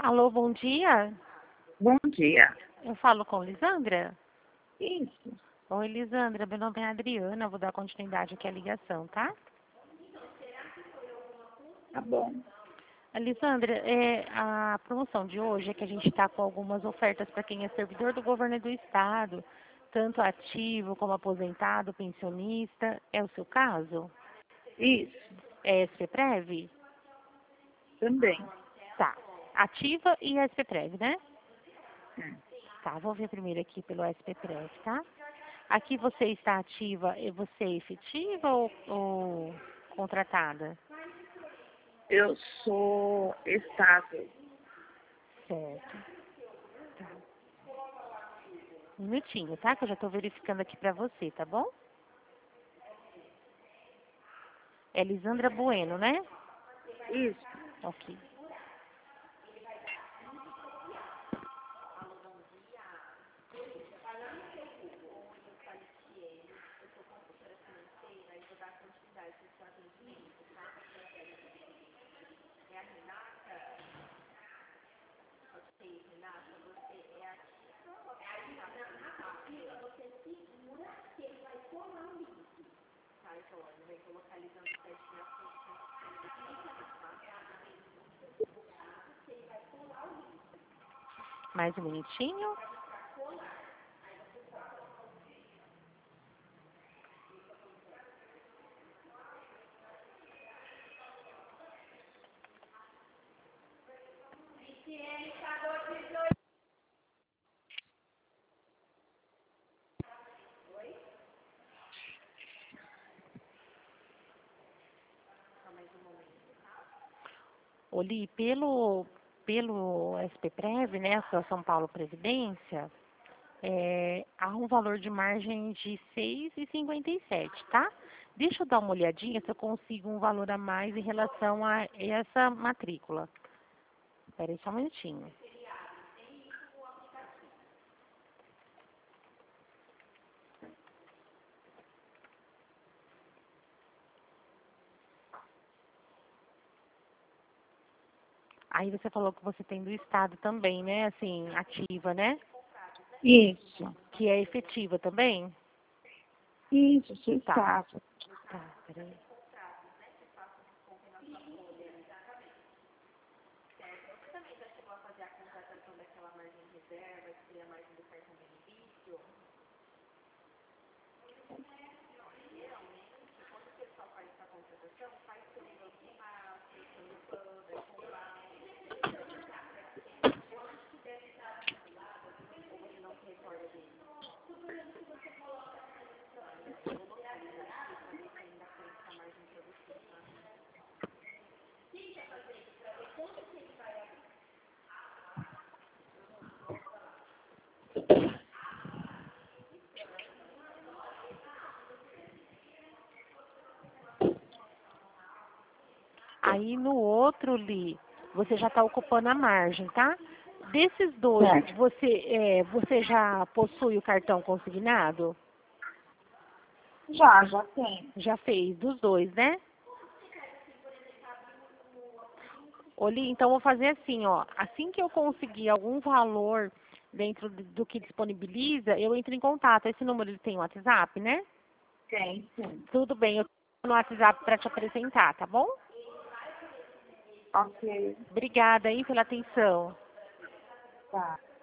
Alô, bom dia. Bom dia. Eu falo com Lisandra? Isso, Oi, Lisandra. Meu nome é Adriana. Eu vou dar continuidade aqui à ligação, tá? tá bom. Lisandra, a promoção de hoje é que a gente está com algumas ofertas para quem é servidor do governo do estado, tanto ativo como aposentado, pensionista. É o seu caso? Isso, É SPPrev? também. Tá. Ativa e SPPrev, né? Hum. Tá, vou ver primeiro aqui pelo SPPrev, tá? Aqui você está ativa, e você é efetiva ou contratada? Eu sou estável. Certo. Tá. Um minutinho, tá? Que eu já estou verificando aqui para você, tá bom? É Lisandra Bueno, né? Isso, Ok. Mais um minutinho. Oli, pelo SPPrev, né, a São Paulo Previdência, há um valor de margem de R$ 6,57, tá? Deixa eu dar uma olhadinha se eu consigo um valor a mais em relação a essa matrícula. Espera aí só um minutinho. Aí você falou que você tem do Estado também, né? Assim, ativa, né? isso, Que é efetiva também? isso, sou Tá, estável. tá, peraí. Aí no outro, Li, você já está ocupando a margem, tá? Desses dois, Certo. você já possui o cartão consignado? Já tenho. Já fez dos dois, né? Oli, então vou fazer assim, ó. Assim que eu conseguir algum valor dentro do que disponibiliza, eu entro em contato. Esse número ele tem WhatsApp, né? Tem, sim. Tudo bem, eu tô no WhatsApp para te apresentar, tá bom? Ok, Obrigada aí pela atenção. tá.